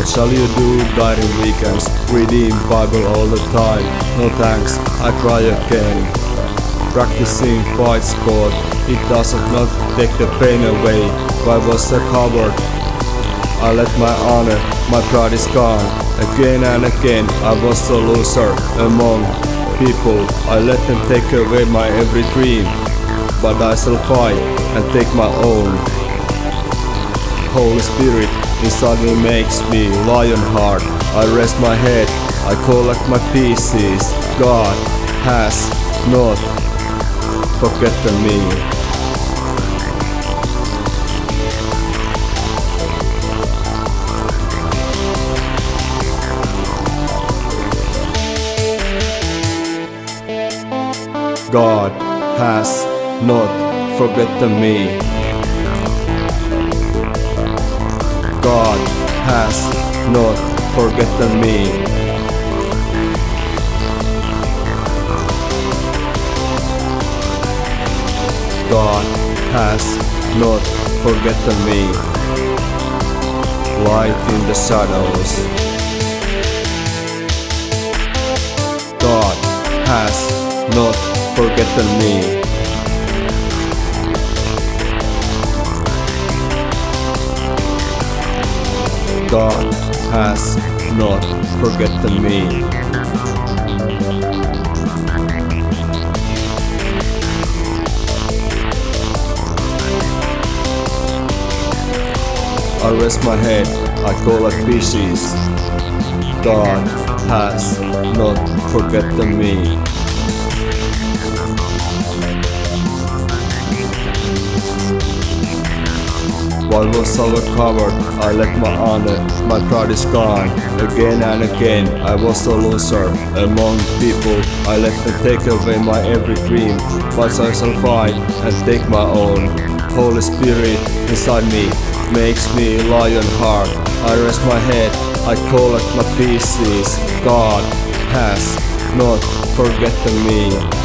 What shall you do during weekends? Reading Bible all the time. No thanks, I try again. Practicing fight sport, it does not take the pain away. I was a coward, I let my honor, my pride is gone. Again and again I was a loser among people. I let them take away my every dream, but I shall fight and take my own. Holy Spirit inside me makes me lion heart. I rest my head, I collect my pieces. God has not forgotten me. God has not forgotten me. God has not forgotten me. God has not forgotten me. Light in the shadows. God has not forgotten me. God has not forgotten me. I rest my head, I call it pieces. God has not forgotten me. While was overcovered, I let my honor, my pride is gone. Again and again, I was a loser among people. I let them take away my every dream, but I shall fight and take my own. Holy Spirit inside me makes me lion heart. I rest my head, I collect my pieces. God has not forgotten me.